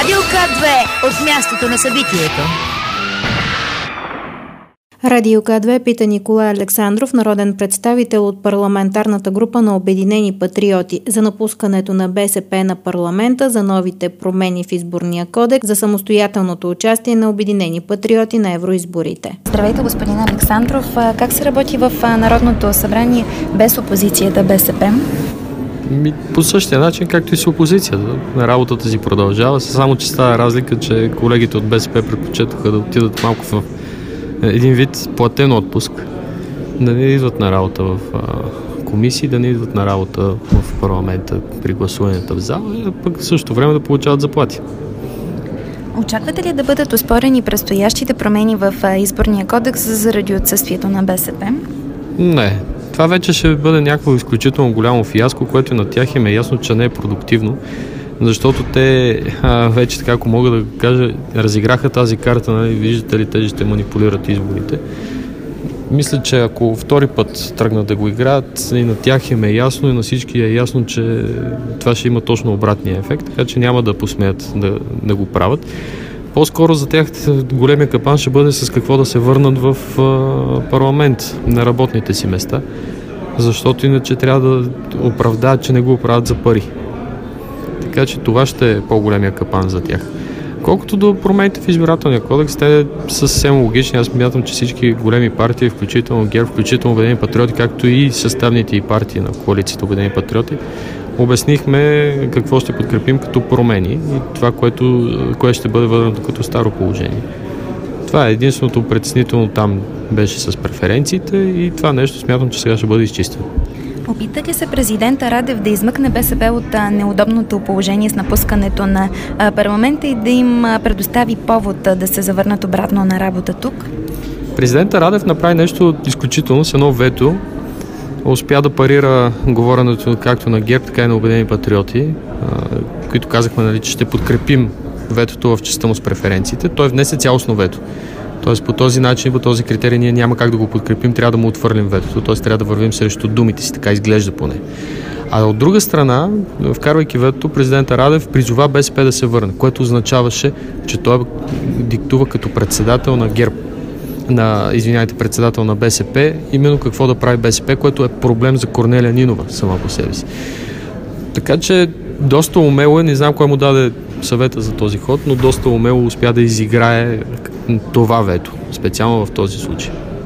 Радио К2 от мястото на събитието. Радио К2 пита Николай Александров, народен представител от парламентарната група на Обединени патриоти, за напускането на БСП на парламента, за новите промени в изборния кодекс, за самостоятелното участие на Обединени патриоти на евроизборите. Здравейте, господин Александров. Как се работи в Народното събрание без опозицията БСП? По същия начин, както и с опозицията. Работата си продължава, само че става разлика, че колегите от БСП предпочетоха да отидат малко в един вид платен отпуск, да не идват на работа в комисии, да не идват на работа в парламента при гласуването в зала, а пък в същото време да получават заплати. Очаквате ли да бъдат оспорени предстоящите промени в изборния кодекс заради отсъствието на БСП? Не. Това вече ще бъде някакво изключително голямо фиаско, което на тях им е ясно, че не е продуктивно, защото те вече, така ако мога да кажа, разиграха тази карта, нали, виждате ли, те ще манипулират изборите. Мисля, че ако втори път тръгнат да го играят, и на тях им е ясно, и на всички е ясно, че това ще има точно обратния ефект, така че няма да посмеят да го правят. По-скоро за тях големия капан ще бъде с какво да се върнат в парламент на работните си места, защото иначе трябва да оправдаят, че не го оправдат за пари. Така че това ще е по-големия капан за тях. Колкото до промените в избирателния кодекс, те са съвсем логични. Аз смятам, че всички големи партии, включително ГЕРБ, включително Обединени патриоти, както и съставните и партии на коалицията Обединени патриоти, обяснихме какво ще подкрепим като промени и това, което ще бъде върнато като старо положение. Това е единственото притеснително там беше с преференциите и това нещо смятам, че сега ще бъде изчистено. Опита ли се президента Радев да измъкне БСП от неудобното положение с напускането на парламента и да им предостави повод да се завърнат обратно на работа тук? Президента Радев направи нещо изключително с едно вето. Успя да парира говоренето както на ГЕРБ, така и на Обединени патриоти, които казахме, нали, че ще подкрепим ветото в частта му с преференциите. Той внесе цялостно вето. Тоест по този начин, по този критерий ние няма как да го подкрепим, трябва да му отвърлим ветото, т.е. трябва да вървим срещу думите си, така изглежда поне. А от друга страна, вкарвайки ветото, президента Радев призова БСП да се върне, което означаваше, че той диктува като председател на ГЕРБ, председател на БСП, именно какво да прави БСП, което е проблем за Корнелия Нинова сама по себе си. Така че доста умело е, не знам кой му даде съвета за този ход, но доста умело успя да изиграе това вето, специално в този случай.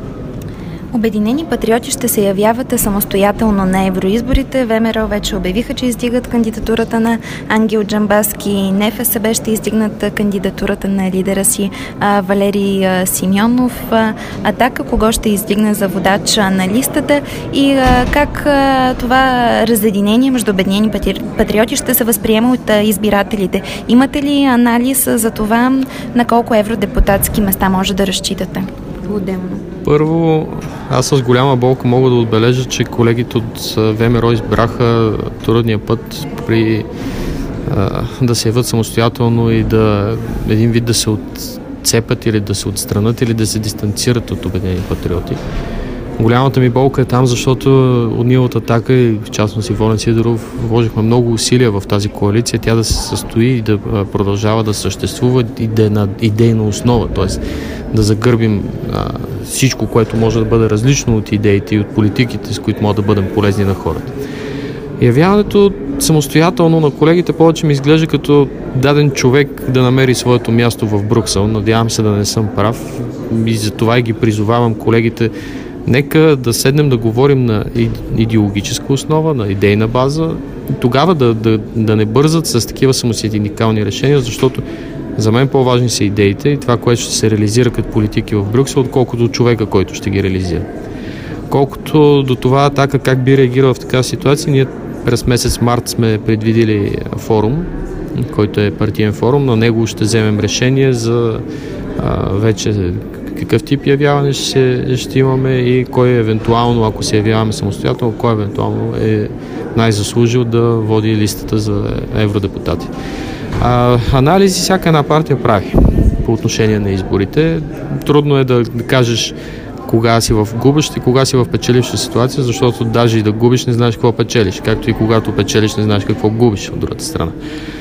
Обединени патриоти ще се явяват самостоятелно на евроизборите. ВМРО вече обявиха, че издигат кандидатурата на Ангел Джамбазки. НФСБ ще издигнат кандидатурата на лидера си Валери Симеонов. Атака кого ще издигне за водач на листата и как това разединение между Обединени патриоти ще се възприема от избирателите. Имате ли анализ за това на колко евродепутатски места може да разчитате отделно? Първо, аз с голяма болка мога да отбележа, че колегите от ВМРО избраха трудния път при да се явят самостоятелно и един вид да се отцепят или да се отстранят или да се дистанцират от Обединени патриоти. Голямата ми болка е там, защото ние от Атака и в частност и Волен Сидеров вложихме много усилия в тази коалиция, тя да се състои и да продължава да съществува и да е на идейна основа, т.е. да загърбим всичко, което може да бъде различно от идеите и от политиките, с които могат да бъдем полезни на хората. Явяването самостоятелно на колегите повече ми изглежда като даден човек да намери своето място в Брюксел. Надявам се да не съм прав и за това и ги призовавам колегите. Нека да седнем да говорим на идеологическа основа, на идейна база, тогава да не бързат с такива самосиндикални решения, защото за мен по-важни са идеите и това, което ще се реализира като политики в Брюксел, отколкото човека, който ще ги реализира. Колкото до това Атака как би реагирал в такава ситуация, ние през месец март сме предвидили форум, който е партиен форум. На него ще вземем решение за вече какъв тип явяване ще имаме и кой евентуално, ако се явяваме самостоятелно, кой евентуално е най-заслужил да води листата за евродепутати. Анализи всяка една партия прави по отношение на изборите. Трудно е да кажеш кога си в губеща и кога си в печеливша ситуация, защото даже и да губиш не знаеш какво печелиш, както и когато печелиш не знаеш какво губиш от другата страна.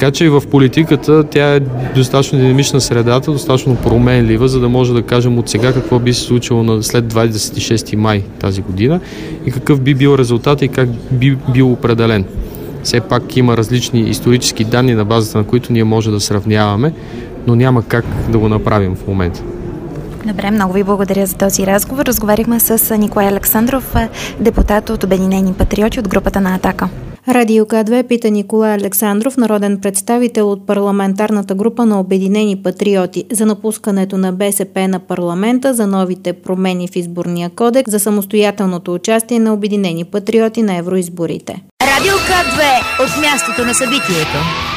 Така че и в политиката тя е достатъчно динамична средата, достатъчно променлива, за да може да кажем от сега какво би се случило след 26 май тази година и какъв би бил резултат и как би бил определен. Все пак има различни исторически данни, на базата на които ние може да сравняваме, но няма как да го направим в момента. Добре, много ви благодаря за този разговор. Разговаряхме с Николай Александров, депутат от Обединени патриоти от групата на Атака. Радио К2 пита Николай Александров, народен представител от парламентарната група на Обединени патриоти, за напускането на БСП на парламента, за новите промени в изборния кодекс, за самостоятелното участие на Обединени патриоти на евроизборите. Радио К2 от мястото на събитието.